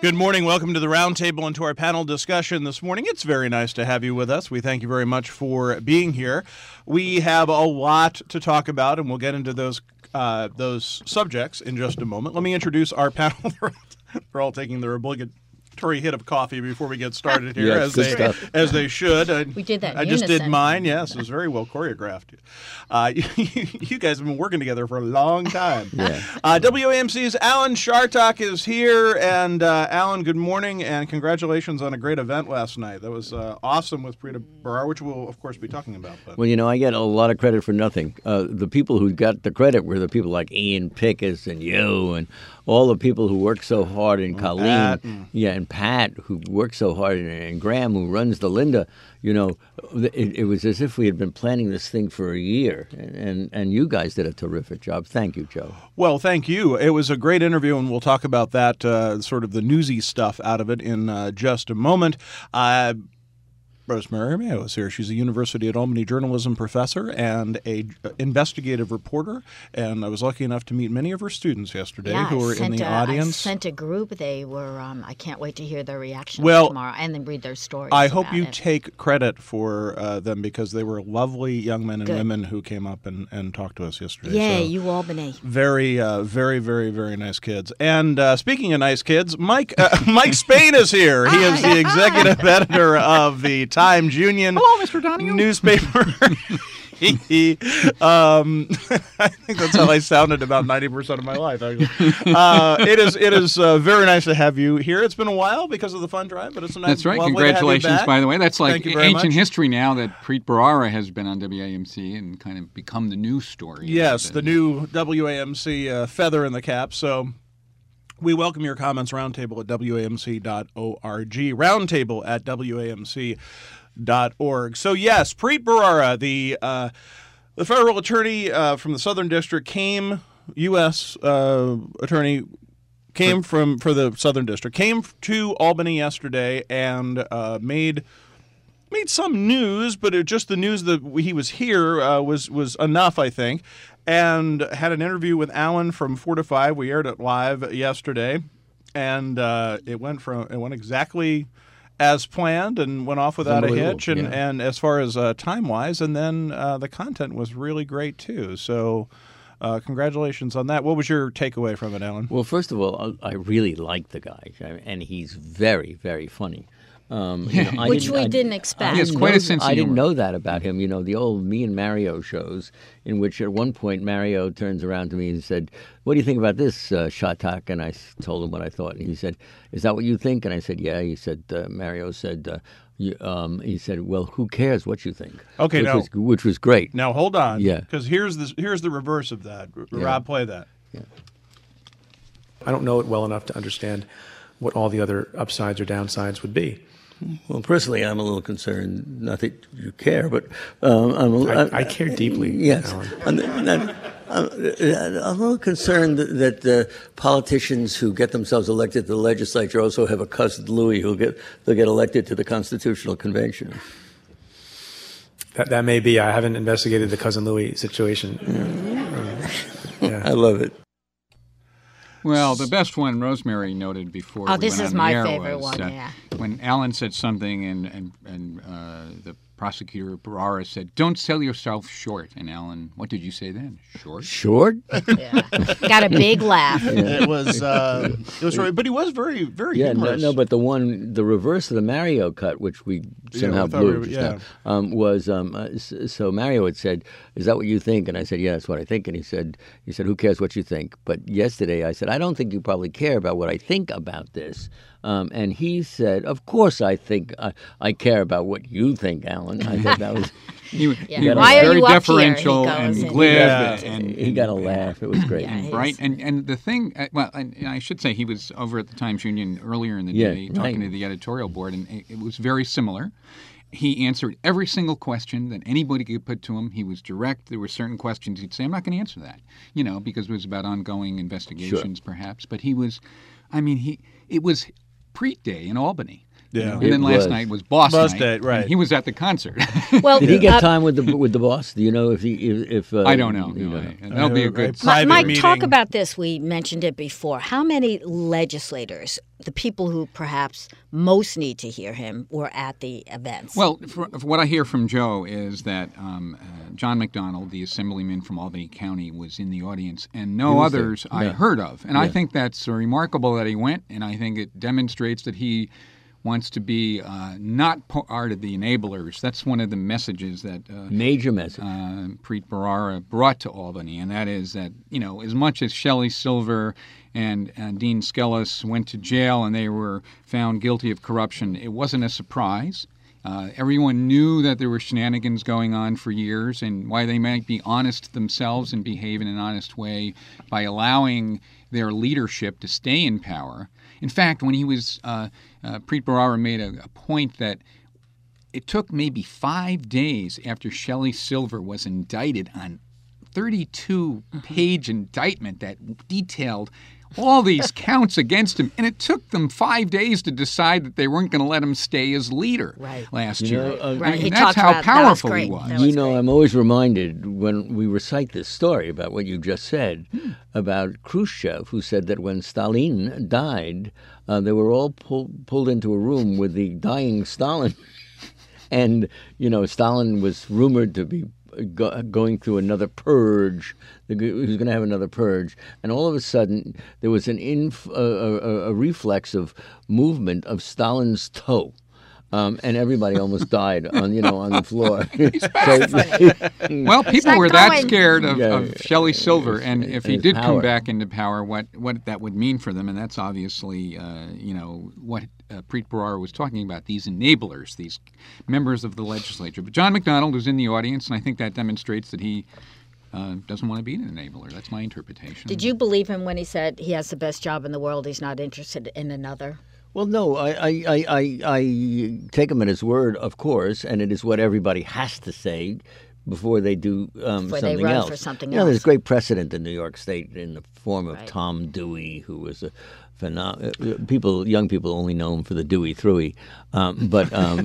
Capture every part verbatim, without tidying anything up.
Good morning. Welcome to the Roundtable and to our panel discussion this morning. It's very nice to have you with us. We thank you very much for being here. We have a lot to talk about, and we'll get into those uh, those subjects in just a moment. Let me introduce our panel. They're all taking their obligatory hit of coffee before we get started here, yes, as they stuff. as they should. I, we did that in I just unison. did mine. Yes, it was very well choreographed. Uh, you, you guys have been working together for a long time. Yeah. uh, W A M C's Alan Chartock is here, and uh, Alan, good morning, and congratulations on a great event last night. That was uh, awesome with Preeta Bharara, which we'll of course be talking about. But. Well, you know, I get a lot of credit for nothing. Uh, the people who got the credit were the people like Ian Pickus and you and all the people who worked so hard, and Colleen, Pat and- yeah, and Pat, who worked so hard, and, and Graham, who runs the Linda. You know, it, it was as if we had been planning this thing for a year, and, and and you guys did a terrific job. Thank you, Joe. Well, thank you. It was a great interview, and we'll talk about that, uh, sort of the newsy stuff out of it in uh, just a moment. Uh, Rosemary Armao is here. She's a University at Albany journalism professor and a investigative reporter, and I was lucky enough to meet many of her students yesterday yeah, who I were in sent the a, audience. I sent a group. They were. Um, I can't wait to hear their reactions Well, tomorrow and then read their stories. I hope about you it. take credit for uh, them because they were lovely young men and Good. women who came up and, and talked to us yesterday. Yay, So you Albany. very, uh, very, very, very nice kids. And uh, speaking of nice kids, Mike uh, Mike Spain is here. He is the executive editor of the Times Union. Hello, Mister Donahue. Newspaper. um, I think that's how I sounded about ninety percent of my life. Actually. Uh, it is it is uh, very nice to have you here. It's been a while because of the fund drive, but it's a nice. That's right. lovely to have you Congratulations, back. by the way. That's like Thank you very ancient much. history now that Preeta Bharara has been on W A M C and kind of become the news story. Yes, And, the uh, new W A M C uh, feather in the cap. So we welcome your comments. Roundtable at W A M C dot org. Roundtable at W A M C dot org. So yes, Preeta Bharara, the uh, the federal attorney uh, from the Southern District, came U S uh, attorney came from for the Southern District came to Albany yesterday and uh, made. Made some news, but it, just the news that he was here uh, was was enough, I think. And had an interview with Alan from four to five. We aired it live yesterday, and uh, it went from it went exactly as planned and went off without a hitch. And, yeah. and as far as uh, time wise, and then uh, the content was really great too. So. Uh, congratulations on that. What was your takeaway from it, Alan? Well, first of all, I I really like the guy, and he's very, very funny. Um, you know, I Which didn't- we I- didn't I expect. He has didn't quite know- a sense of I didn't humor. know that about him. You know, the old Me and Mario shows, in which at one point Mario turns around to me and said, "What do you think about this, uh, Chartock?" And I s- told him what I thought. And he said, "Is that what you think?" And I said, "Yeah." He said, uh, Mario said, uh, you, um, he said, "Well, who cares what you think?" Okay, which now- was, which was great. Now hold on, Yeah. because here's the here's the reverse of that. R- Rob, play that. I don't know it well enough to understand what all the other upsides or downsides would be. Well, personally, I'm a little concerned. Not that you care, but um, I'm. A, I, I care deeply, Yes, Alan. I'm, I'm, I'm a little concerned that, that uh, politicians who get themselves elected to the legislature also have a cousin Louis who'll get they'll get elected to the Constitutional Convention. That, that may be. I haven't investigated the Cousin Louis situation. Um, yeah. I love it. Well, the best one Rosemary noted before. Oh, we this went is on the my air favorite was, one, uh, yeah. When Alan said something and and and uh, the prosecutor Bharara said, "Don't sell yourself short." And Alan, what did you say then? Short? Short? Yeah. Got a big laugh. It was uh, it was really, but he was very very Yeah, no, humorous. no, but the one, the reverse of the Mario cut, which we somehow we thought blew we- just yeah. now, um, was um, uh, s- so Mario had said, "Is that what you think?" And I said, "Yeah, that's what I think." And he said, "He said, who cares what you think?" But yesterday I said, "I don't think you probably care about what I think about this." Um, and he said, "Of course I think I, I care about what you think, Alan." I thought that was He, Yeah. he was Why are very you up here? deferential He goes and and- glib Yeah. and, he got a laugh. It was great. Yeah, he- Right, and and the thing, uh, well, and, and I should say he was over at the Times Union earlier in the Yeah, day talking right. to the editorial board, and it, it was very similar. He answered every single question that anybody could put to him. He was direct. There were certain questions he'd say, "I'm not going to answer that," you know, because it was about ongoing investigations, perhaps. But he was, I mean, he it was Preet Day in Albany. Yeah. And then It last was. night was Boss, Boss Night. Day, right. and he was at the concert. Well, Did he get uh, time with the with the boss? Do you know if he if, if uh, I don't know. you No, know? I- and that'll be a Uh, good. right. Mi- private Mike, meeting. talk about this. We mentioned it before. How many legislators, the people who perhaps most need to hear him, were at the events? Well, for, for what I hear from Joe is that um, uh, John McDonald, the assemblyman from Albany County, was in the audience, and no was there. others I Yeah. heard of. And I Yeah. think that's remarkable that he went, and I think it demonstrates that he wants to be uh, not part of the enablers. That's one of the messages that uh, Major message. uh, Preet Bharara brought to Albany, and that is that, you know, as much as Shelley Silver and, and Dean Skelos went to jail and they were found guilty of corruption, it wasn't a surprise. Uh, everyone knew that there were shenanigans going on for years, and why they might be honest themselves and behave in an honest way by allowing their leadership to stay in power. In fact, when he was, uh, uh, Preet Bharara made a, a point that it took maybe five days after Shelley Silver was indicted on thirty-two page indictment that detailed all these counts against him, and it took them five days to decide that they weren't going to let him stay as leader Right. last You year. know, uh, I Right, mean, he that's talked how about- that was powerful great. he was. That You was know, great. I'm always reminded when we recite this story about what you just said about Khrushchev, who said that when Stalin died, uh, they were all pull, pulled into a room with the dying Stalin. And, you know, Stalin was rumored to be go, going through another purge. He was going to have another purge. And all of a sudden, there was an inf, a, a, a reflex of movement of Stalin's toe. Um, and everybody almost died on, you know, on the floor. So- Well, people not were that going. scared of, Yeah, of Shelley Silver, and if he his did come power. back into power, what, what that would mean for them, and that's obviously, uh, you know, what uh, Preet Bharara was talking about, these enablers, these members of the legislature. But John McDonald was in the audience, and I think that demonstrates that he uh, doesn't want to be an enabler. That's my interpretation. Did you believe him when he said he has the best job in the world, he's not interested in another? Well, no, I, I, I, I, I take him at his word, of course, and it is what everybody has to say before they do um, Before they something run else. for something you know, there's else. great precedent in New York State in the form of Right. Tom Dewey, who was a phenom- people, young people only know him for the Dewey Thruey, um, but um,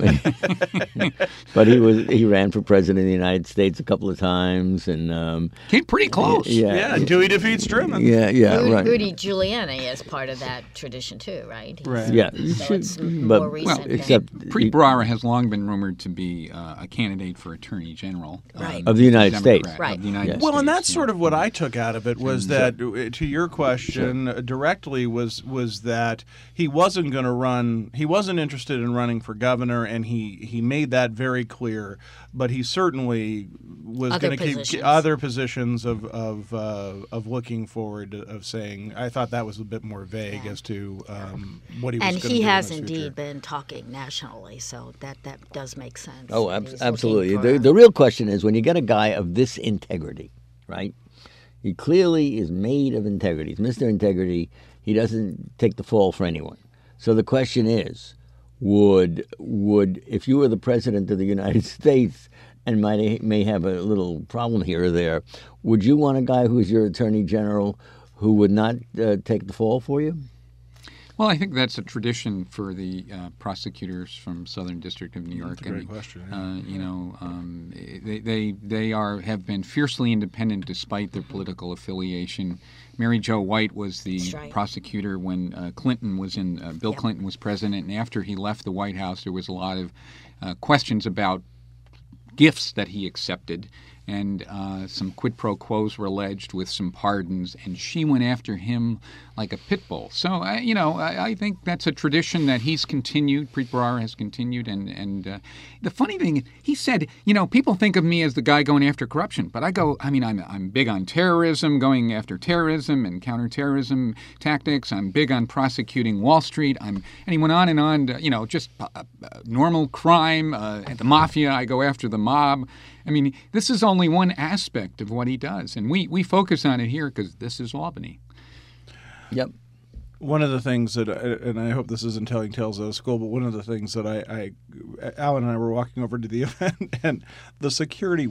but he was he ran for president of the United States a couple of times, and um, Came pretty close. yeah, Yeah, Dewey defeats Truman. yeah, yeah, Rudy, right. Rudy Giuliani is part of that tradition too, right? He's- Right. Yeah, So it's m- but- more recent. Well, than- except Preet Bharara has long been rumored to be uh, a candidate for Attorney General um, Right. Of the United Democrat, States. Right. Of the United Yes. Well, and States, that's yeah. sort of what I took out of it was that, uh, to your question uh, directly, was was that he wasn't going to run. He wasn't interested in running for governor, and he, he made that very clear. But he certainly was Other going to keep positions. other positions of of uh, of looking forward to, of saying. I thought that was a bit more vague Yeah. as to um, what he was. and gonna he do has in his indeed future. been talking nationally, so that, that does make sense. Oh, He's ab- looking absolutely. for The, a- the real question is when you get a guy of this integrity, right? He clearly is made of integrity. He's Mister Integrity. He doesn't take the fall for anyone. So the question is, would would if you were the president of the United States and might may have a little problem here or there, would you want a guy who's your attorney general who would not uh, take the fall for you? Well, I think that's a tradition for the uh, prosecutors from Southern District of New York. That's a great and, question, yeah. Uh, you know, um, they, they they are have been fiercely independent despite their political affiliation. Mary Jo White was the That's right. prosecutor when uh, Clinton was in. Uh, Bill Yep. Clinton was president, and after he left the White House, there was a lot of uh, questions about gifts that he accepted, and uh, some quid pro quos were alleged with some pardons, and she went after him like a pit bull. So, I, you know, I, I think that's a tradition that he's continued, Preet Bharara has continued, and, and uh, the funny thing, he said, you know, people think of me as the guy going after corruption, but I go, I mean, I'm, I'm big on terrorism, going after terrorism and counterterrorism tactics. I'm big on prosecuting Wall Street. I'm, and he went on and on, to, you know, just uh, uh, normal crime, uh, at the mafia, I go after the mob. I mean, this is only one aspect of what he does, and we, we focus on it here because this is Albany. Yep. One of the things that, and I hope this isn't telling tales out of school, but one of the things that I, I, Alan and I were walking over to the event, and the security was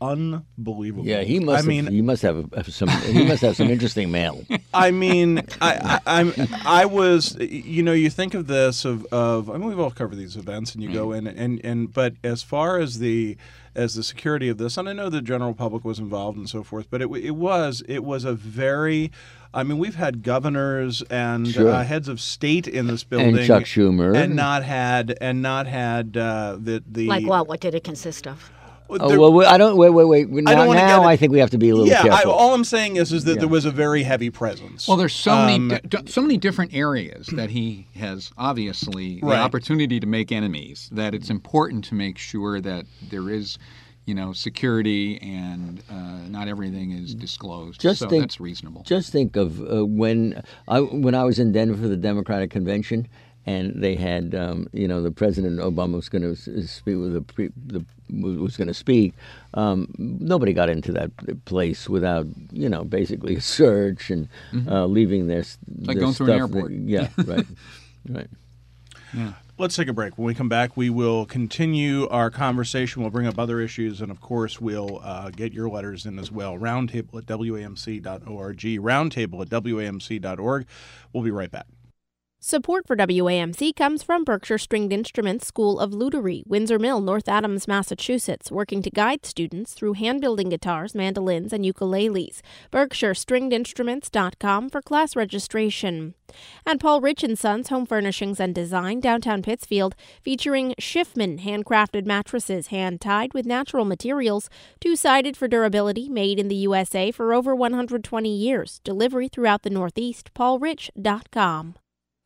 unbelievable. Yeah, he must. I have, mean, he must have some. He must have some interesting mail. I mean, I, I, I'm. I was. You know, you think of this of, of. I mean, we've all covered these events, and you go in and and. But as far as the as the security of this, and I know the general public was involved and so forth, but it it was it was a very. I mean, we've had governors and Sure. uh, heads of state in this building, And Chuck Schumer. and not had and not had uh, the the Like what? What did it consist of? Oh, there- well, we- I don't. Wait, wait, wait. Now, I don't wanna now get it- I think we have to be a little yeah, I, careful. all I'm saying is is that Yeah. there was a very heavy presence. Well, there's so Um, many di- di- so many different areas that he has obviously the Right. opportunity to make enemies. That it's important to make sure that there is, you know, security and uh, not everything is disclosed. Just so think- that's reasonable. Just think of uh, when I when I was in Denver for the Democratic Convention, and they had um, you know the President Obama was going to speak with the, pre, the was going to speak. Um, nobody got into that place without you know basically a search and uh, leaving their like their going through an stuff airport. Yeah, right, right. Let's take a break. When we come back, we will continue our conversation. We'll bring up other issues, and of course, we'll uh, get your letters in as well. Roundtable at W A M C dot org. Roundtable at W A M C dot org. We'll be right back. Support for W A M C comes from Berkshire Stringed Instruments School of Luthery, Windsor Mill, North Adams, Massachusetts, working to guide students through hand-building guitars, mandolins, and ukuleles. Berkshire Stringed Instruments dot com for class registration. And Paul Rich and Sons Home Furnishings and Design, downtown Pittsfield, featuring Schiffman handcrafted mattresses, hand-tied with natural materials, two-sided for durability, made in the U S A for over one hundred twenty years. Delivery throughout the Northeast. paul rich dot com.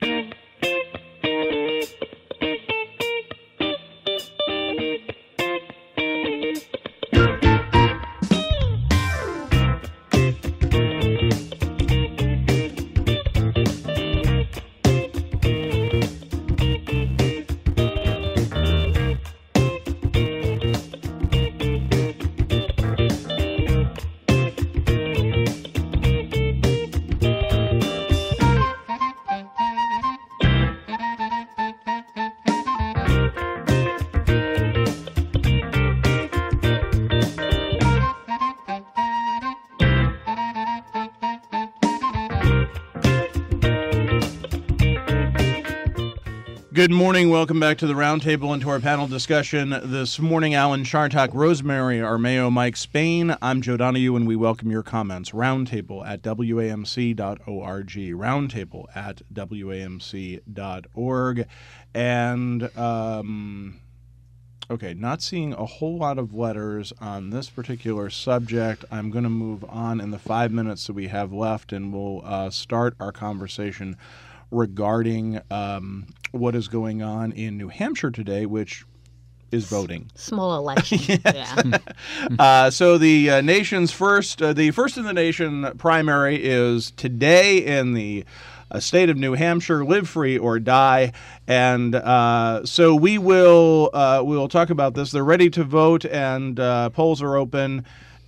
Good morning. Welcome back to the Roundtable and to our panel discussion this morning. Alan Chartock, Rosemary Armeo, Mike Spain. I'm Joe Donahue, and we welcome your comments. Roundtable at W A M C dot org. Roundtable at W A M C dot org. And, um, okay, not seeing a whole lot of letters on this particular subject. I'm going to move on in the five minutes that we have left, and we'll uh, start our conversation regarding um, what is going on in New Hampshire today, which is voting. Small election. Yeah. Uh, so the uh, nation's first, uh, the first in the nation primary is today in the uh, state of New Hampshire. Live free or die, and uh, so we will uh, we will talk about this. They're ready to vote, and uh, polls are open,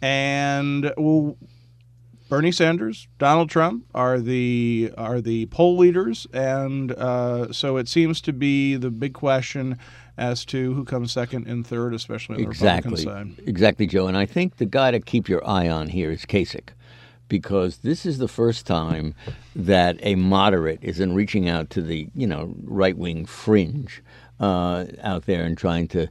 and we'll. Bernie Sanders, Donald Trump are the are the poll leaders, and uh, so it seems to be the big question as to who comes second and third, especially on the Exactly. Republican side. Exactly, Joe. And I think the guy to keep your eye on here is Kasich, because this is the first time that a moderate isn't reaching out to the, you know, right-wing fringe uh, out there and trying to,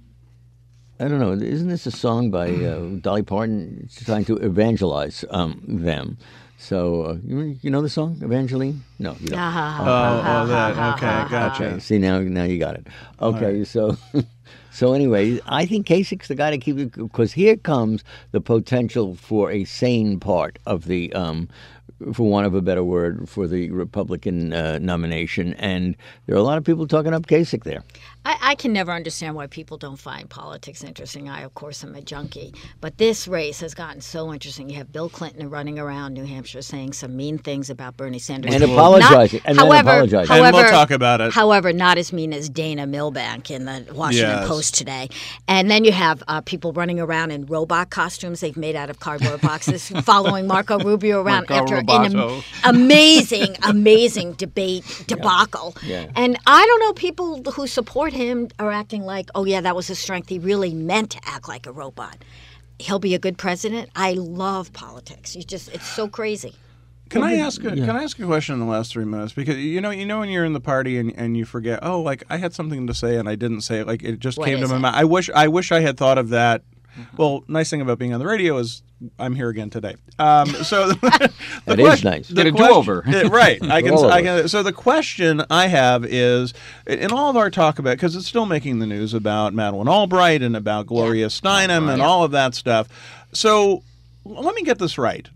I don't know, isn't this a song by uh, Dolly Parton? It's trying to evangelize um, them. So, uh, you, you know the song, Evangeline? No, you don't. Ah, Oh, oh, that. Okay, gotcha. Okay, see, now now you got it. Okay, so so anyway, I think Kasich's the guy to keep it, because here comes the potential for a sane part of the, um, for want of a better word, for the Republican uh, nomination. And there are a lot of people talking up Kasich there. I, I can never understand why people don't find politics interesting. I, of course, am a junkie. But this race has gotten so interesting. You have Bill Clinton running around New Hampshire saying some mean things about Bernie Sanders. And apologizing. Not, and then however, apologizing. And however, we'll talk about it. However, not as mean as Dana Milbank in the Washington Yes. Post today. And then you have uh, people running around in robot costumes they've made out of cardboard boxes, following Marco Rubio around Marco after an Roboto. am- amazing, amazing debate debacle. Yeah. And I don't know, people who support him are acting like, oh, yeah, that was his strength. He really meant to act like a robot. he'll be a good president. I love politics. You just it's so crazy. Can I ask a, yeah. Can I ask a question in the last three minutes? Because you know, you know, when you're in the party and, and you forget, oh, like I had something to say and I didn't say it. Like it just What came to is my it? mind. I wish I wish I had thought of that. Well, nice thing about being on the radio is I'm here again today. Um, so the That question, is nice. the Get a question- do-over. uh, right? I can. all of I can. So the question I have is, in all of our talk about, because it's still making the news about Madeleine Albright and about Gloria Steinem and all of that stuff. So let me get this right.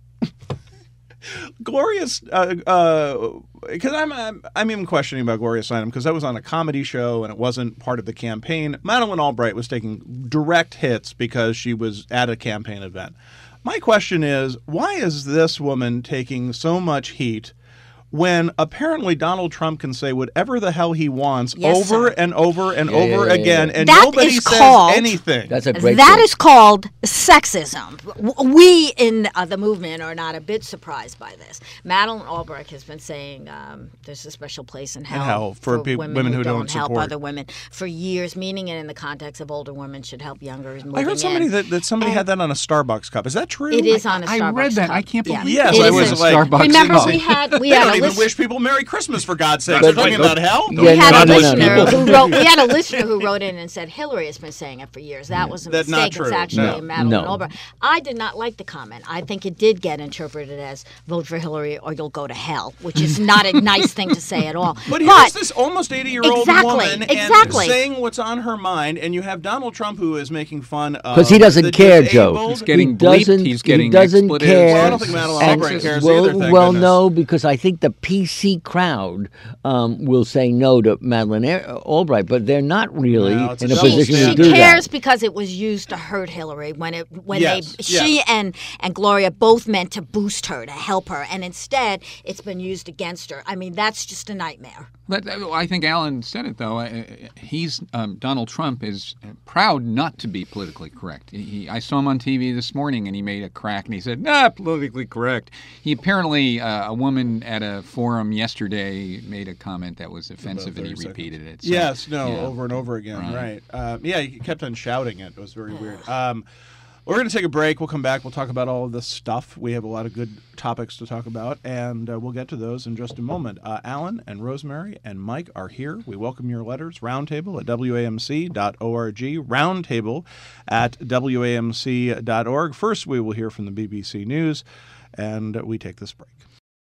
Gloria's, because uh, uh, I'm, I'm I'm even questioning about Gloria Steinem because that was on a comedy show and it wasn't part of the campaign. Madeleine Albright was taking direct hits because she was at a campaign event. My question is, why is this woman taking so much heat when apparently Donald Trump can say whatever the hell he wants Yes, over sir. and over and Yeah, over yeah, yeah, again, yeah. and That nobody is says called- anything? That's a great That thing. is called sexism. W- We in uh, the movement are not a bit surprised by this. Madeleine Albright has been saying um, there's a special place in hell, hell for pe- women, women who who don't help support. other women for years, meaning it in the context of older women should help younger. Moving I heard somebody in. that, that somebody And had that on a Starbucks cup. Is that true? It is on a I Starbucks read that. cup. I can't Yeah. believe Yes, It I is was a- like, Starbucks. Remember, cup. we had we They had don't a even list- wish people Merry Christmas, for God's sake. But- They're talking but- about hell? Yeah, We had no, a no, no, listener no. who wrote. We had a listener who wrote in and said Hillary has been saying it for years. That was a That's not mistake. true. It's actually No. Madeleine No. Albright. I did not like the comment. I think it did get interpreted as vote for Hillary or you'll go to hell, which is not a nice thing to say at all. But here's this almost eighty-year-old Exactly, woman exactly. and saying what's on her mind, and you have Donald Trump who is making fun of Because he doesn't the care, disabled. Joe. He's getting he bleeped, doesn't, he's getting he doesn't expletives. care. Well, I don't think Madeleine And- Albright cares well, either, thank well, goodness. no, because I think the P C crowd um, will say no to Madeleine Albright, but they're not really No, it's a in a double position she to standard. do cares that. because it was used to hurt Hillary when it when Yes, they she yes. and and Gloria both meant to boost her to help her, and instead it's been used against her. I mean, that's just a nightmare. But uh, I think Alan said it though. Uh, He's um, Donald Trump is proud not to be politically correct. He, he, I saw him on T V this morning, and he made a crack, and he said, "Nah, politically correct." He apparently uh, a woman at a forum yesterday made a comment that was offensive, and he thirty repeated it. So, Yes, no, yeah. over and over again, right? Right. Uh, yeah, he kept on shouting it. It was very weird. Um, we're going to take a break. We'll come back. We'll talk about all of this stuff. We have a lot of good topics to talk about, and uh, we'll get to those in just a moment. Uh, Alan and Rosemary and Mike are here. We welcome your letters. Roundtable at W A M C dot org. Roundtable at W A M C dot org. First, we will hear from the B B C News, and we take this break.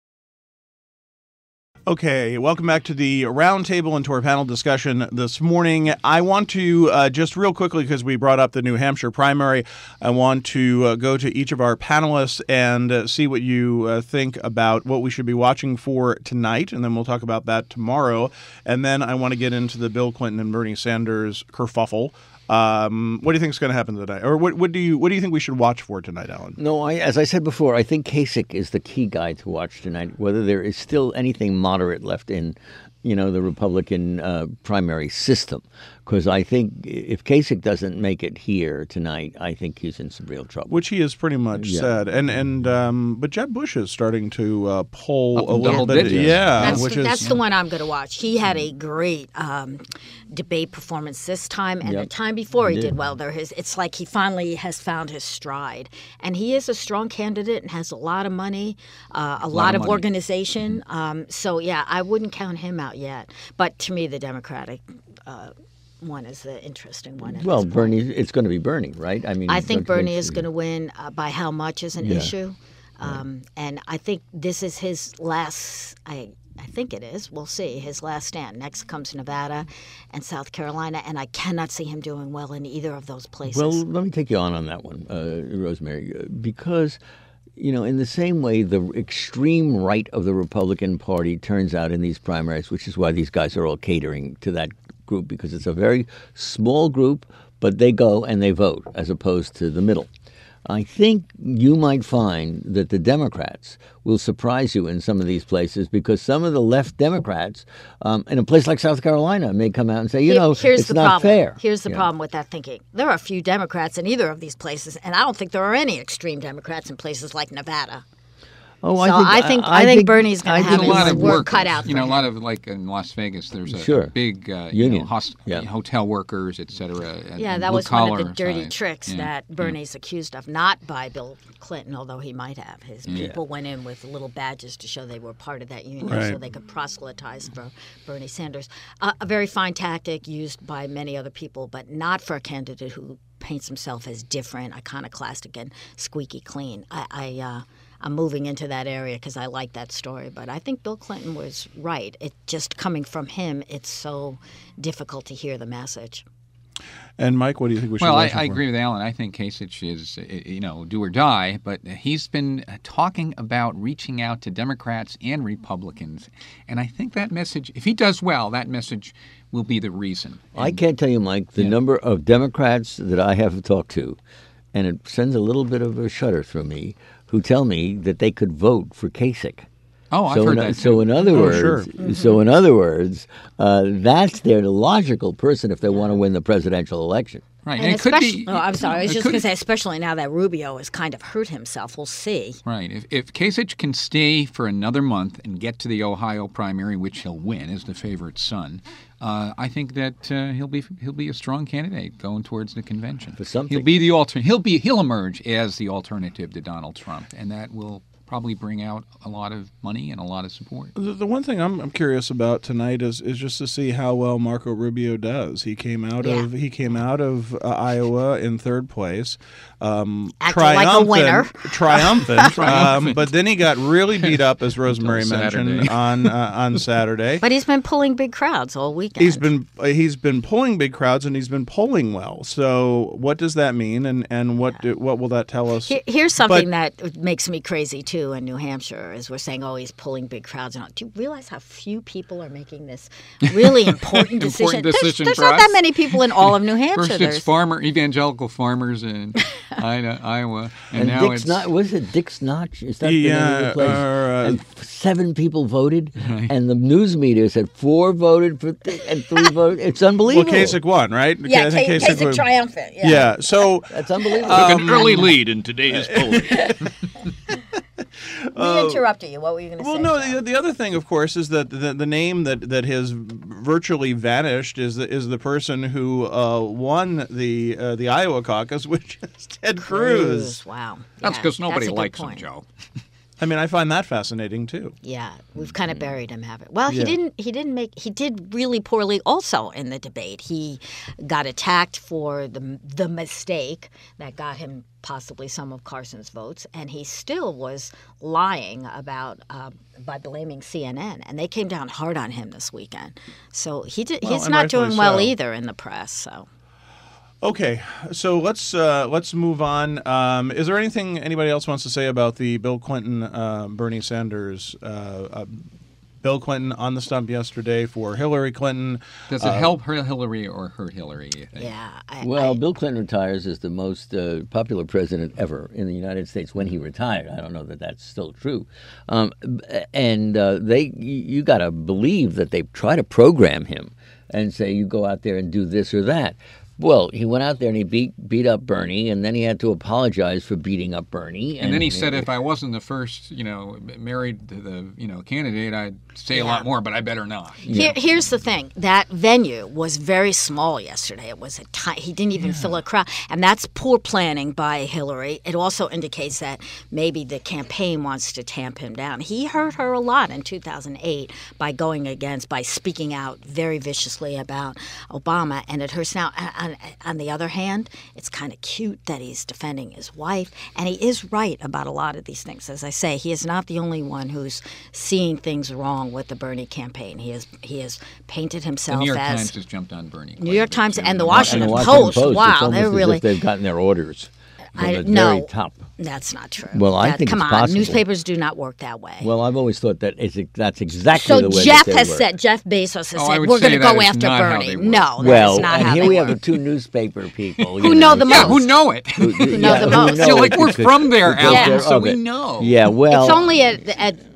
Okay, welcome back to the roundtable and to our panel discussion this morning. I want to uh, just real quickly, because we brought up the New Hampshire primary, I want to uh, go to each of our panelists and uh, see what you uh, think about what we should be watching for tonight, and then we'll talk about that tomorrow. And then I want to get into the Bill Clinton and Bernie Sanders kerfuffle. Um, what do you think is going to happen tonight, or what, what do you what do you think we should watch for tonight, Alan? No, I, as I said before, I think Kasich is the key guy to watch tonight. Whether there is still anything moderate left in, you know, the Republican uh, primary system, because I think if Kasich doesn't make it here tonight, I think he's in some real trouble. Which he has pretty much Yeah. said, and and um, but Jeb Bush is starting to uh, pull Up a in little double bit, digits. yeah, That's, which the, is that's the one I'm going to watch. He had a great um, debate performance this time, and the Yep. time before he He did did. well. There, his it's like he finally has found his stride, and he is a strong candidate and has a lot of money, uh, a, lot, of of, money. organization. Um, so yeah, I wouldn't count him out yet. But to me, the Democratic uh, one is the interesting one. at Well, this point. Bernie, it's going to be Bernie, right? I mean, I think don't you Bernie is so? going to win uh, by how much is an Yeah. issue, um, and I think this is his last. I I think it is. We'll see. His last stand. Next comes Nevada and South Carolina, and I cannot see him doing well in either of those places. Well, let me take you on on that one, uh, Rosemary, uh, because, you know, in the same way the extreme right of the Republican Party turns out in these primaries, which is why these guys are all catering to that group, because it's a very small group, but they go and they vote as opposed to the middle. I think you might find that the Democrats will surprise you in some of these places, because some of the left Democrats um, in a place like South Carolina may come out and say, you Here- know, here's it's the not problem. fair. Here's the Yeah. problem with that thinking. There are a few Democrats in either of these places, and I don't think there are any extreme Democrats in places like Nevada. Oh, So I think I think I, think, Bernie's going I to think have There's a lot his of work work, cut out. you know, for a lot him. of like in Las Vegas. There's a, Sure. a big uh, you Union. know, host- Yeah. hotel workers, et cetera. Yeah, that was one of the dirty tricks that Bernie's accused of, not by Bill Clinton, although he might have. His people went in with little badges to show they were part of that union, Right. so they could proselytize for Bernie Sanders. Uh, a very fine tactic used by many other people, but not for a candidate who paints himself as different, iconoclastic, and squeaky clean. I, I uh, I'm moving into that area because I like that story, but I think Bill Clinton was right. It just coming from him, it's so difficult to hear the message. And Mike, what do you think we should Well, I, watch him I for? agree with Alan. I think Kasich is, uh, you know, do or die, but he's been talking about reaching out to Democrats and Republicans. And I think that message, if he does well, that message will be the reason. I can't tell you, Mike, the number of Democrats that I have talked to, and it sends a little bit of a shudder through me, who tell me that they could vote for Kasich. Oh, I've So heard in, that. so too. in other Oh, words, sure. so in other words, uh, that's their logical person if they want to win the presidential election. Right. And it could especially, be. oh, I'm sorry, I was it just could- going to say, especially now that Rubio has kind of hurt himself, we'll see. Right. If, if Kasich can stay for another month and get to the Ohio primary, which he'll win as the favorite son, uh, I think that uh, he'll be he'll be a strong candidate going towards the convention. For something. He'll be the alter. He'll be he'll emerge as the alternative to Donald Trump, and that will probably bring out a lot of money and a lot of support. The, the one thing I'm, I'm curious about tonight is is just to see how well Marco Rubio does. He came out Yeah. of he came out of uh, Iowa in third place, um, Acting like a winner. triumphant. um, but then he got really beat up, as Rosemary Until mentioned Saturday. on uh, on Saturday. But he's been pulling big crowds all weekend. He's been he's been pulling big crowds and he's been polling well. So what does that mean, and and what do, what will that tell us? Here- Here's something But- that makes me crazy too in New Hampshire, is we're saying, oh, he's pulling big crowds. And all. Do you realize how few people are making this really important decision? Important decision there's there's for not us. that many people in all of New Hampshire. First, it's There's- farmer evangelical farmers in Iowa, Iowa, and, And now Dick's it's not was it Dick's Notch? Is that the name Yeah, of the place? or, uh, and seven people voted, and the news media said four voted for Dick and three voted. It's Well, unbelievable. Kasich won, right? yeah, I think Kasich, Kasich Kasich won. triumphant. Yeah. Yeah. So That's unbelievable. Um, An early lead in today's polling. We interrupted you. What were you going to Well, say? no. Joe? The, the other thing, of course, is that the, the name that, that has virtually vanished is the, is the person who uh, won the uh, the Iowa caucus, which is Ted Cruz. Wow. That's Yeah, because nobody a good likes him, point. Joe. I mean, I find that fascinating too. Yeah, we've kind of buried him, have it? Well, he Yeah. didn't. He didn't make. He did really poorly also in the debate. He got attacked for the the mistake that got him possibly some of Carson's votes, and he still was lying about uh, by blaming C N N, and they came down hard on him this weekend. So he did. Well, he's and not rightfully doing well so. either in the press. So. Okay, so let's uh, let's move on. Um, is there anything anybody else wants to say about the Bill Clinton, uh, Bernie Sanders? Uh, uh, Bill Clinton on the stump yesterday for Hillary Clinton. Does it help her Hillary or hurt Hillary, you think? Yeah. I, Well, I, Bill Clinton retires as the most uh, popular president ever in the United States when he retired. I don't know that that's still true. Um, and uh, they, you got to believe that they try to program him and say, you go out there and do this or that. Well, he went out there and he beat beat up Bernie, and then he had to apologize for beating up Bernie. And then he said, if I wasn't the first, you know, married to the, you know, candidate, I'd say a lot more, but I better not. Here, here's the thing: that venue was very small yesterday. It was a ti- he didn't even fill a crowd, and that's poor planning by Hillary. It also indicates that maybe the campaign wants to tamp him down. He hurt her a lot in two thousand eight by going against, by speaking out very viciously about Obama, and it hurts now. On, on the other hand, it's kind of cute that he's defending his wife, and he is right about a lot of these things. As I say, he is not the only one who's seeing things wrong with the Bernie campaign. He has he has painted The himself New York as Times just jumped on Bernie. New York Times and the and Washington, the Washington Post. Post. Wow, it's almost they're as really. if they've gotten their orders from I the no, very top. that's not true. Well, I That- think come it's on, possible. newspapers do not work that way. Well, I've always thought that it's, that's exactly so the way Jeff that they has work. said, Jeff Bezos has Oh, I said, would we're going say to go that is after not how Bernie. they work. No, that Well, is not and how here they we work. have the two newspaper people Who you know the Yeah, most. who know it? Who, know the most. know So, it like, we're because- from there, because Alan, they're so of we it. know. Yeah, well, It's only at, at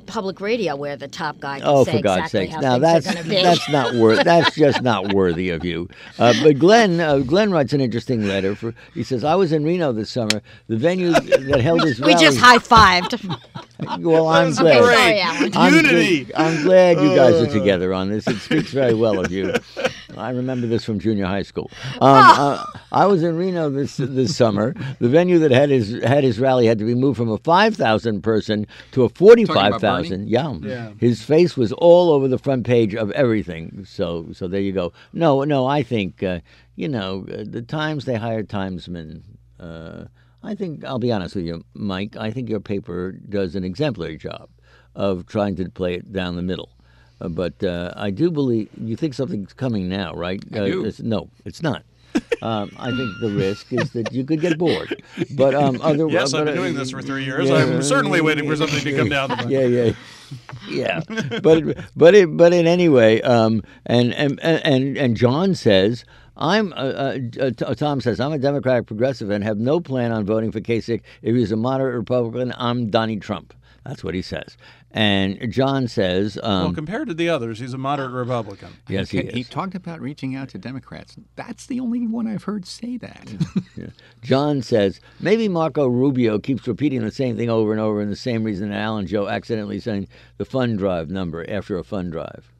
public radio where the top guy can Oh, say for God's exactly sakes! how Now things that's are going to be. that's not worth. That's just not worthy of you. Uh, but Glenn, uh, Glenn writes an interesting letter. For he says, "I was in Reno this summer. The venue that held his we rally." just high-fived. Well, I'm was glad. great. Sorry, Alan. I'm Unity. gl- I'm glad you guys are together on this. It speaks very well of you. I remember this from junior high school. Um, uh, I was in Reno this this summer. The venue that had his had his rally had to be moved from a five thousand person to a forty-five thousand. Yeah. Yeah. His face was all over the front page of everything. So so there you go. No, no, I think uh, you know uh, the Times, they hired timesmen. Uh, I think I'll be honest with you, Mike. I think your paper does an exemplary job of trying to play it down the middle. Uh, but uh, I do believe you think something's coming now, right? I uh, do. It's, no, it's not. um, I think the risk is that you could get bored. But um, other Yes, I've but, been uh, doing this for three years. yeah. I'm certainly waiting for something to come down the pipe. Yeah, yeah, yeah. But but it, but in any way, um, and and and and John says. I'm. Uh, uh, uh, Tom says I'm a Democratic progressive and have no plan on voting for Kasich. If he's a moderate Republican, I'm Donnie Trump. That's what he says. And John says, um, Well, compared to the others, he's a moderate Republican. yes, he he, he is. talked about reaching out to Democrats. That's the only one I've heard say that. John says maybe Marco Rubio keeps repeating the same thing over and over, and the same reason that Alan Joe accidentally saying the fund drive number after a fund drive.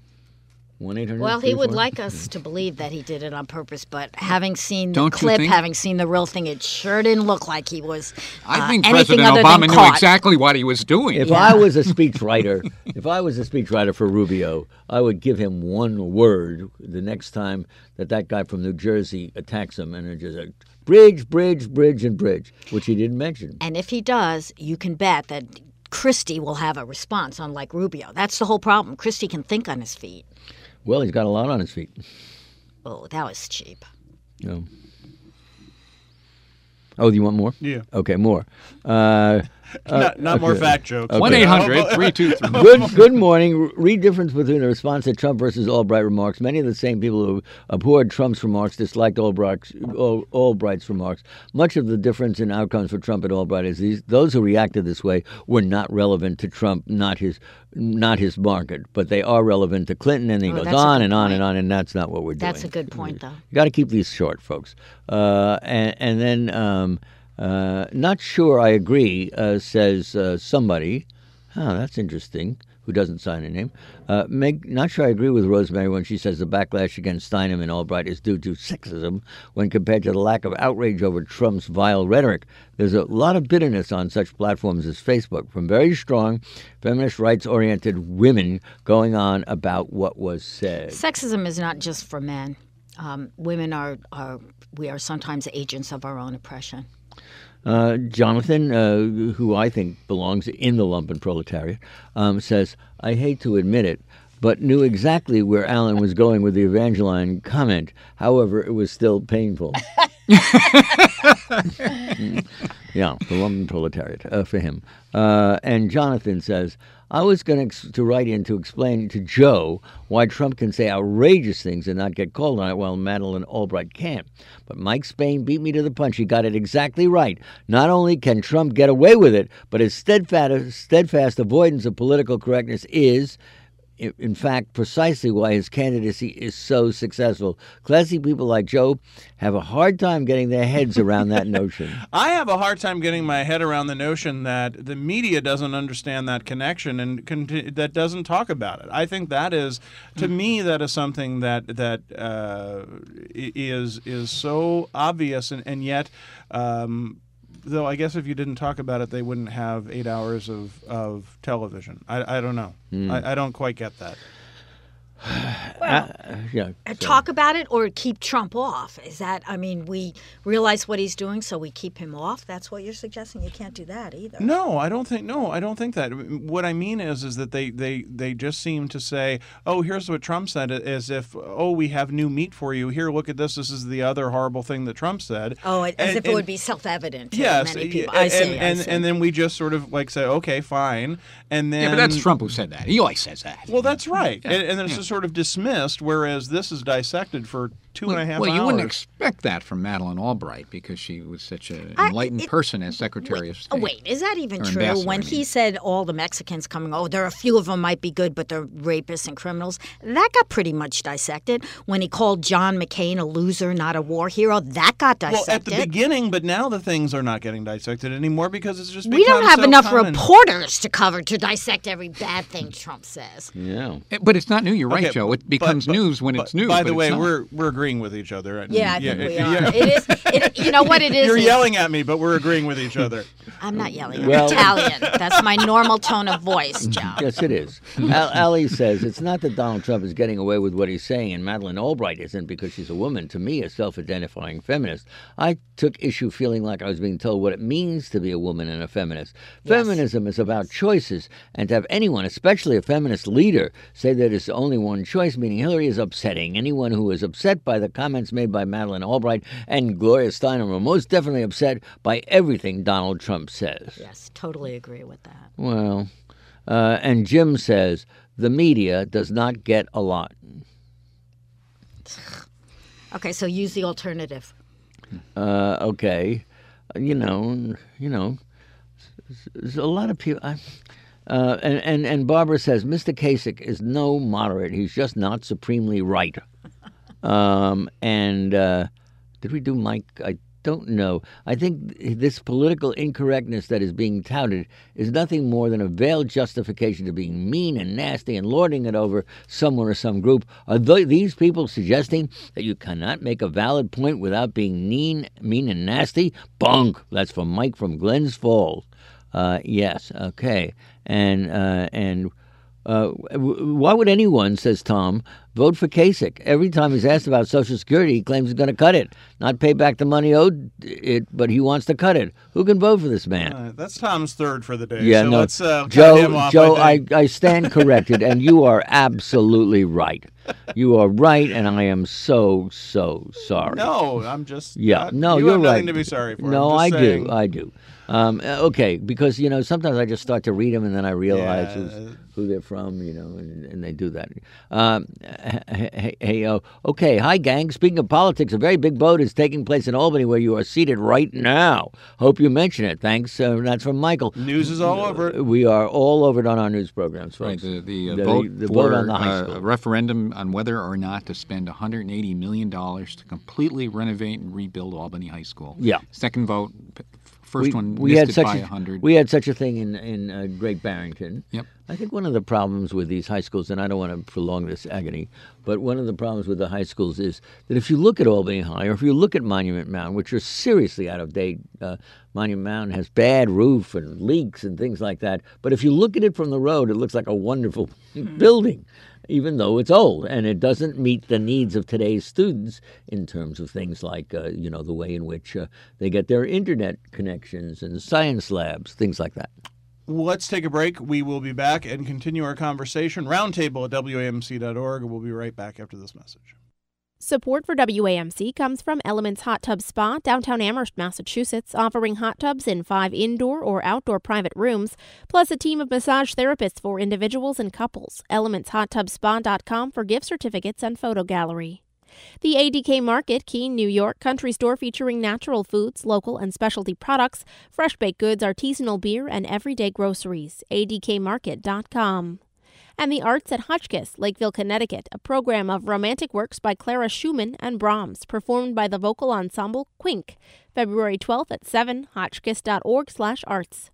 one eight hundred Well, he would like us to believe that he did it on purpose, but having seen the Don't you clip, think- having seen the real thing, it sure didn't look like he was uh, I think anything President other Obama than knew caught. exactly what he was doing. If I was a speechwriter, if I was a speechwriter for Rubio, I would give him one word the next time that that guy from New Jersey attacks him, and it just like, bridge, bridge, bridge, and bridge, which he didn't mention. And if he does, you can bet that Christie will have a response, unlike Rubio. That's the whole problem. Christie can think on his feet. Well, he's got a lot on his feet. Oh, that was cheap. No. Oh, do you want more? Yeah. Okay, more. Uh, not not more okay. fact jokes. one eight hundred three two three Good good morning. Read difference between the response to Trump versus Albright remarks. Many of the same people who abhorred Trump's remarks disliked Albright's, Al- Albright's remarks. Much of the difference in outcomes for Trump and Albright is these those who reacted this way were not relevant to Trump, not his not his market, but they are relevant to Clinton, and he Oh, goes that's a on good and on point. and on, and that's not what we're doing. That's a good point, though. You got to keep these short, folks. Uh, and, and then, um, uh, not sure I agree, uh, says uh, somebody. Oh, that's interesting. Who doesn't sign a name? Uh, Meg, not sure I agree with Rosemary when she says the backlash against Steinem and Albright is due to sexism when compared to the lack of outrage over Trump's vile rhetoric. There's a lot of bitterness on such platforms as Facebook from very strong, feminist rights-oriented women going on about what was said. Sexism is not just for men. Um, women are, are, we are sometimes agents of our own oppression. Uh, Jonathan, uh, who I think belongs in the lumpen proletariat, um, says, I hate to admit it, but knew exactly where Alan was going with the Evangeline comment. However, it was still painful. Mm. Yeah, the lumpen proletariat uh, for him. Uh, and Jonathan says, I was going ex- to write in to explain to Joe why Trump can say outrageous things and not get called on it while Madeleine Albright can't. But Mike Spain beat me to the punch. He got it exactly right. Not only can Trump get away with it, but his steadfast, steadfast avoidance of political correctness is, in fact, precisely why his candidacy is so successful. Classy people like Joe have a hard time getting their heads around that notion. I have a hard time getting my head around the notion that the media doesn't understand that connection and conti- that doesn't talk about it. I think that is, to me, that is something that that uh, is is so obvious, and, and yet, um, though I guess if you didn't talk about it, they wouldn't have eight hours of, of television. I, I don't know. Mm. I, I don't quite get that. Uh, yeah. Uh, so- Talk about it or keep Trump off. Is that, I mean, we realize what he's doing, so we keep him off? That's what you're suggesting? You can't do that either. No, I don't think. No, I don't think that. What I mean is, is that they, they, they just seem to say, "Oh, here's what Trump said," as if, "Oh, we have new meat for you. Here, look at this. This is the other horrible thing that Trump said." Oh, as And- if it and- would be self-evident to Yes, many people. and, I see, I and, see. and then we just sort of like say, "Okay, fine," and then Yeah, but that's Trump who said that. He always says that. Well, that's right, Yeah, and, and then it's yeah. just sort of dismissed. Whereas whereas this is dissected for two well, and a half well, hours. you wouldn't expect that from Madeleine Albright because she was such an I- enlightened it- person as Secretary wait, of State. Wait, is that even Or true? ambassador, When I he mean. said all the Mexicans coming, oh, there are a few of them might be good, but they're rapists and criminals, that got pretty much dissected. When he called John McCain a loser, not a war hero, that got Well, dissected. at the beginning, but now the things are not getting dissected anymore because it's just we don't become have so enough common. reporters to cover to dissect every bad thing Trump says. Yeah. Eh, But it's not new. You're right, Okay, Joe. It but- becomes but- news when but it's new. By but the it's way, not. we're we're agreeing with each other. Yeah, I think we yeah, are. yeah. It is. It, you know what it is? You're is- yelling at me, but we're agreeing with each other. I'm not yelling. I'm Well- Italian. That's my normal tone of voice, Joe. Yes, it is. Al- Ali says it's not that Donald Trump is getting away with what he's saying, and Madeleine Albright isn't because she's a woman. To me, a self-identifying feminist, I took issue feeling like I was being told what it means to be a woman and a feminist. Feminism is about choices, and to have anyone, especially a feminist leader, say that it's only one choice, meaning Hillary, is upsetting. Anyone who is upset by the comments made by Madeleine Albright and Gloria Steinem are most definitely upset by everything Donald Trump says. Yes, totally agree with that. Well, uh, and Jim says the media does not get a lot. Okay, so use the alternative. Uh, okay, you know, you know, there's a lot of people. I, uh, and, and and Barbara says Mister Kasich is no moderate. He's just not supremely right. Um, and uh, did we do Mike? I don't know. I think this political incorrectness that is being touted is nothing more than a veiled justification to being mean and nasty and lording it over someone or some group. Are th- these people suggesting that you cannot make a valid point without being mean, mean and nasty? Bunk. That's from Mike from Glens Falls. Uh, yes. Okay. And uh, and. Uh, w- why would anyone, says Tom, vote for Kasich? Every time he's asked about Social Security, he claims he's going to cut it. Not pay back the money owed it, but he wants to cut it. Who can vote for this man? Uh, that's Tom's third for the day. Yeah, so no. let's uh, cut him Joe, off, Joe, I, I, think. I stand corrected, and you are absolutely right. You are right, and I am so, so sorry. No, I'm just. Yeah, not- no, you you're have nothing right. to be sorry for. No, I'm I just saying, do. I do. Um, uh, okay, because, you know, sometimes I just start to read them and then I realize Yeah. who's, who they're from, you know, and, and they do that. Um, hey, hey, hey, oh, okay, hi, gang. Speaking of politics, a very big vote is taking place in Albany where you are seated right now. Hope you mention it. Thanks. Uh, that's from Michael. News is all over it. We are all over it on our news programs, Right, folks. the, the, uh, The- vote the for vote on the high uh, school. a referendum on whether or not to spend one hundred eighty million dollars to completely renovate and rebuild Albany High School. Yeah. Second vote, p- first we, one we missed had it such by a, one hundred. We had such a thing in, in uh, Great Barrington. Yep. I think one of the problems with these high schools, and I don't want to prolong this agony, but one of the problems with the high schools is that if you look at Albany High or if you look at Monument Mountain, which are seriously out of date, uh, Monument Mountain has bad roof and leaks and things like that. But if you look at it from the road, it looks like a wonderful building, even though it's old, and it doesn't meet the needs of today's students in terms of things like, uh, you know, the way in which uh, they get their internet connections and science labs, things like that. Let's take a break. We will be back and continue our conversation. Roundtable at W A M C dot org. We'll be right back after this message. Support for W A M C comes from Elements Hot Tub Spa, downtown Amherst, Massachusetts, offering hot tubs in five indoor or outdoor private rooms, plus a team of massage therapists for individuals and couples. elements hot tub spa dot com for gift certificates and photo gallery. The A D K Market, Keene, New York, country store featuring natural foods, local and specialty products, fresh baked goods, artisanal beer, and everyday groceries. A D K market dot com. And the Arts at Hotchkiss, Lakeville, Connecticut, a program of romantic works by Clara Schumann and Brahms, performed by the vocal ensemble Quink. February twelfth at seven, hotchkiss dot org slash arts.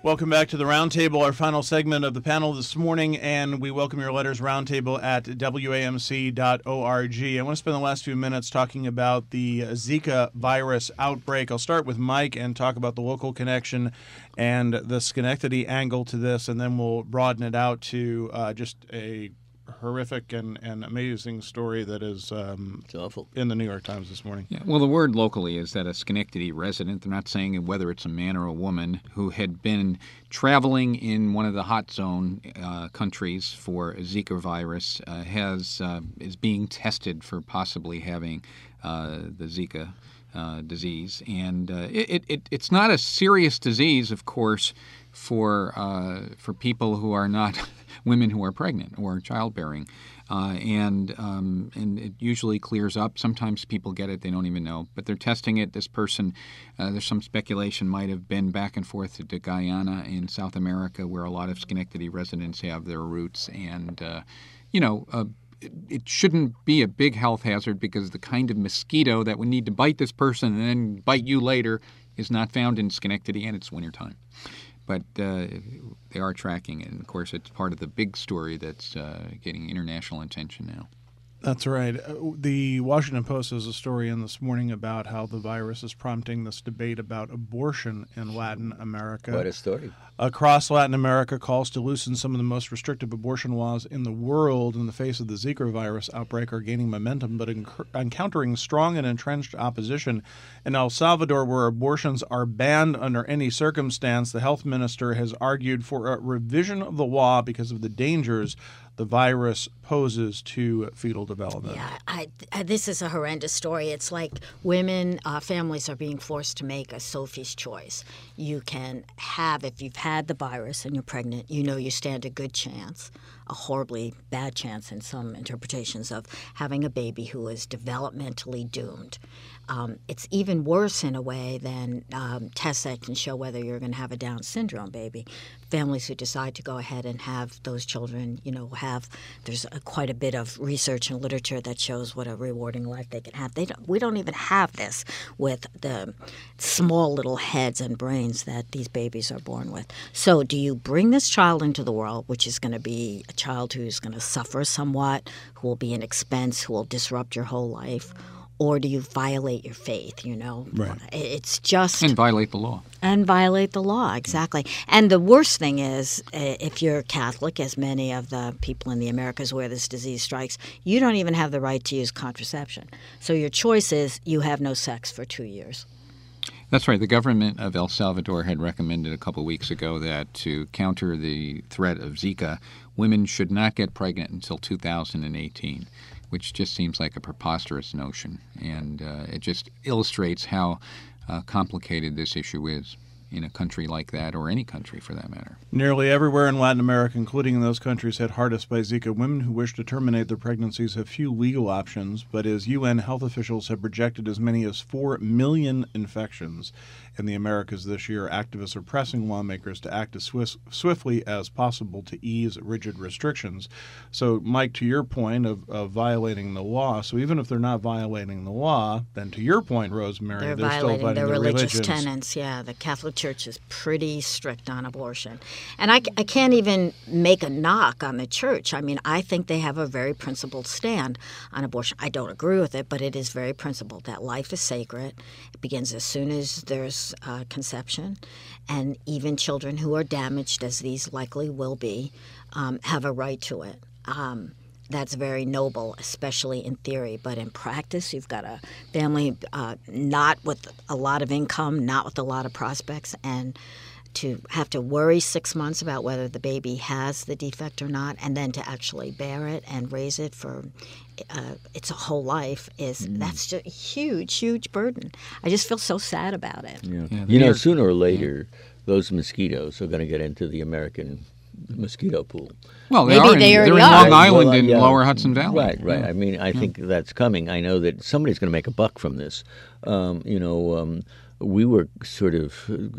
Welcome back to the Roundtable, our final segment of the panel this morning, and we welcome your letters, roundtable at W A M C dot org. I want to spend the last few minutes talking about the Zika virus outbreak. I'll start with Mike and talk about the local connection and the Schenectady angle to this, and then we'll broaden it out to uh, just a horrific and, and amazing story that is um, It's awful. in the New York Times this morning. Yeah, well, the word locally is that a Schenectady resident, they're not saying whether it's a man or a woman, who had been traveling in one of the hot zone uh, countries for Zika virus, uh, has uh, is being tested for possibly having uh, the Zika uh, disease. And uh, it, it it's not a serious disease, of course, for uh, for people who are not women who are pregnant or childbearing, uh, and um, and it usually clears up. Sometimes people get it; they don't even know. But they're testing it. This person, uh, there's some speculation, might have been back and forth to Guyana in South America, where a lot of Schenectady residents have their roots, and uh, you know. Uh, It, it shouldn't be a big health hazard because the kind of mosquito that would need to bite this person and then bite you later is not found in Schenectady, and it's wintertime. But uh, they are tracking it, and of course it's part of the big story that's uh, getting international attention now. That's right. Uh, The Washington Post has a story in this morning about how the virus is prompting this debate about abortion in Latin America. Quite a story. Across Latin America, calls to loosen some of the most restrictive abortion laws in the world in the face of the Zika virus outbreak are gaining momentum, but enc- encountering strong and entrenched opposition. In El Salvador, where abortions are banned under any circumstance, the health minister has argued for a revision of the law because of the dangers the virus poses to fetal development. Yeah, I, I, this is a horrendous story. It's like women, uh, families are being forced to make a Sophie's choice. You can have, if you've had the virus and you're pregnant, you know you stand a good chance, a horribly bad chance in some interpretations, of having a baby who is developmentally doomed. Um, it's even worse in a way than um, tests that can show whether you're going to have a Down syndrome baby. Families who decide to go ahead and have those children, you know, have there's a, quite a bit of research and literature that shows what a rewarding life they can have. They don't, we don't even have this with the small little heads and brains that these babies are born with. So do you bring this child into the world, which is going to be a child who's going to suffer somewhat, who will be an expense, who will disrupt your whole life? Or do you violate your faith, you know? Right. It's just... And violate the law. And violate the law, exactly. And the worst thing is, uh, if you're Catholic, as many of the people in the Americas where this disease strikes, you don't even have the right to use contraception. So your choice is you have no sex for two years. That's right. The government of El Salvador had recommended a couple of weeks ago that to counter the threat of Zika, women should not get pregnant until two thousand eighteen. Which just seems like a preposterous notion, and uh, it just illustrates how uh, complicated this issue is in a country like that, or any country for that matter. Nearly everywhere in Latin America, including in those countries hit hardest by Zika, women who wish to terminate their pregnancies have few legal options, but as U N health officials have projected as many as four million infections in the Americas this year, activists are pressing lawmakers to act as swift, swiftly as possible to ease rigid restrictions. So, Mike, to your point of, of violating the law, so even if they're not violating the law, then to your point, Rosemary, they're, they're violating still violating their their religious religions. tenets. Yeah, the Catholic Church is pretty strict on abortion. And I, I can't even make a knock on the church. I mean, I think they have a very principled stand on abortion. I don't agree with it, but it is very principled that life is sacred. It begins as soon as there's uh, conception. And even children who are damaged, as these likely will be, um, have a right to it. Um, That's very noble, especially in theory. But in practice, you've got a family uh, not with a lot of income, not with a lot of prospects, and to have to worry six months about whether the baby has the defect or not, and then to actually bear it and raise it for uh, its whole life is mm. that's just a huge, huge burden. I just feel so sad about it. Yeah. Yeah, you know, are, sooner or later, yeah. those mosquitoes are going to get into the American mosquito pool. Well, they Maybe are in, they they're already in are. Long Island Well, uh, in yeah. Lower Hudson Valley. Right, right. Yeah. I mean, I yeah. think that's coming. I know that somebody's going to make a buck from this. Um, you know, um, we were sort of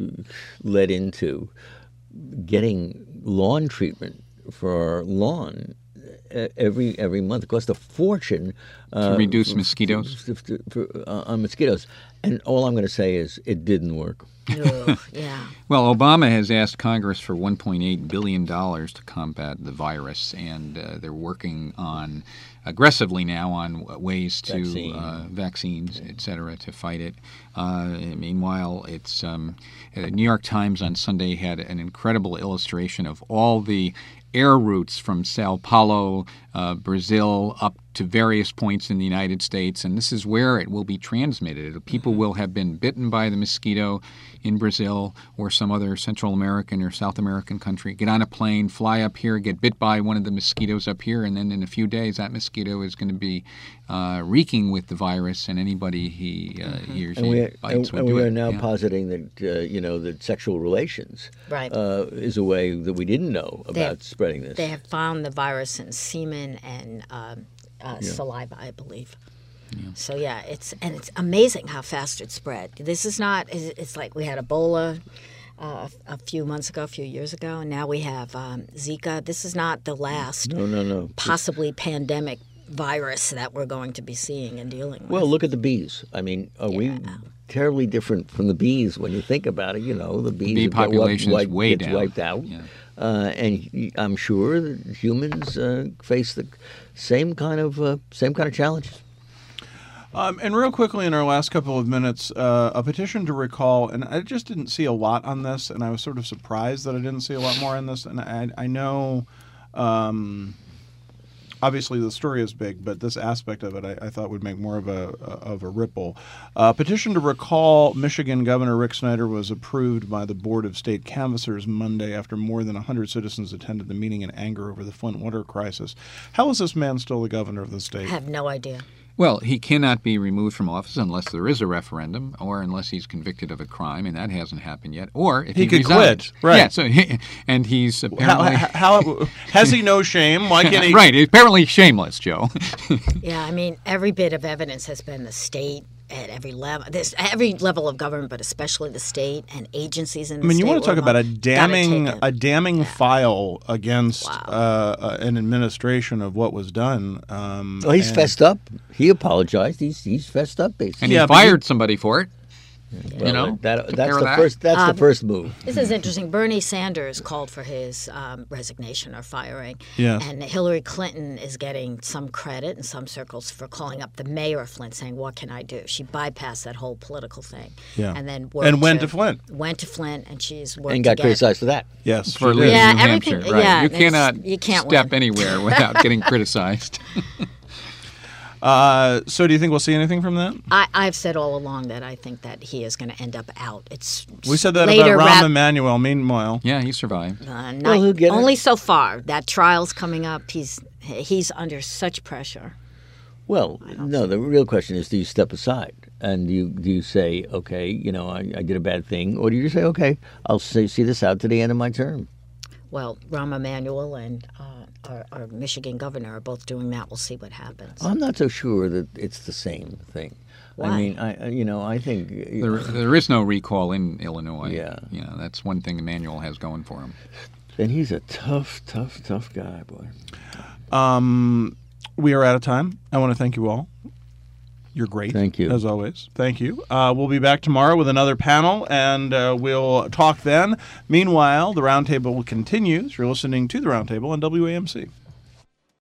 led into getting lawn treatment for our lawn uh, every every month. It costs a fortune uh, To reduce for- mosquitoes? for- for- for- uh, on mosquitoes. And all I'm going to say is it didn't work. Ugh, yeah. Well, Obama has asked Congress for one point eight billion dollars to combat the virus, and uh, they're working on aggressively now on ways to Vaccine. uh, vaccines, et cetera, to fight it. Uh, meanwhile, it's um, uh, New York Times on Sunday had an incredible illustration of all the air routes from Sao Paulo, uh, Brazil, up to various points in the United States, and this is where it will be transmitted. People will have been bitten by the mosquito in Brazil or some other Central American or South American country, get on a plane, fly up here, get bit by one of the mosquitoes up here, and then in a few days that mosquito is going to be uh, reeking with the virus, and anybody he, uh, he or she And we, bites and, will and do we it. are now Yeah. positing that uh, you know that sexual relations Right. uh, is a way that we didn't know about They have- spreading this. They have found the virus in semen and um, uh, saliva, I believe. So yeah, it's and it's amazing how fast it spread. This is not. It's it's like we had Ebola uh, a a few months ago, a few years ago, and now we have um, Zika. This is not the last no, no, no. possibly pandemic virus that we're going to be seeing and dealing with. Well, look at the bees. I mean, are we terribly different from the bees when you think about it? You know, the bees bee have got population is wiped, way gets down. wiped out. Yeah. Uh, and y- I'm sure that humans uh, face the same kind of uh, same kind of challenges. Um, and real quickly, in our last couple of minutes, uh, a petition to recall, and I just didn't see a lot on this, and I was sort of surprised that I didn't see a lot more on this. And I, I know, um, obviously, the story is big, but this aspect of it, I, I thought would make more of a of a ripple. A petition to recall Michigan Governor Rick Snyder was approved by the Board of State Canvassers Monday after more than one hundred citizens attended the meeting in anger over the Flint water crisis. How is this man still the governor of the I state? have no idea. Well, he cannot be removed from office unless there is a referendum, or unless he's convicted of a crime, and that hasn't happened yet. Or if He he, could resigns. quit, right. Yeah. So, he, and he's How, apparently how, how has he no shame? Why can't he? right. He's apparently shameless, Joe. Yeah, I mean, every bit of evidence has been the state at every level, this every level of government, but especially the state and agencies in the I mean, you state want to talk were about a gotta damning, take it. a damning file against Wow. uh, uh, an administration of what was done. Um, Well, he's and- fessed up. He apologized. He's he's fessed up basically. And Yeah, he but you- fired somebody for it. Well, know, that, compare that's the that. first. That's Um, the first move. This is interesting. Bernie Sanders called for his um, resignation or firing. Yes. And Hillary Clinton is getting some credit in some circles for calling up the mayor of Flint saying, what can I do? She bypassed that whole political thing. Yeah. And then worked And went to Flint. Went to Flint, and she's worked And got to get- criticized for that. Yes, For she leaving did. Yeah, New everything- Hampshire, right? yeah, you it's- cannot you can't step win. anywhere without getting criticized. Uh, so, do you think we'll see anything from that? I, I've said all along that I think that he is going to end up out. It's We said that later about Rahm rap- Emanuel. Meanwhile, Yeah, he survived. Uh, not, Well, he'll get it. only so far. That trial's coming up. He's he's under such pressure. Well, no. The real question is: do you step aside and do you do you say, okay, you know, I, I did a bad thing, or do you say, okay, I'll say, see this out to the end of my term? Well, Rahm Emanuel and uh, our, our Michigan governor are both doing that. We'll see what happens. I'm not so sure that it's the same thing. I Why? mean, I I- you know, I think There, there is no recall in Illinois. Yeah. You know, that's one thing Emmanuel has going for him. and he's a tough, tough, tough guy, boy. um, we are out of time. I want to thank you all. You're great. Thank you. As always. Thank you. Uh, we'll be back tomorrow with another panel, and uh, we'll talk then. Meanwhile, the Roundtable continues. You're listening to the Roundtable on W A M C.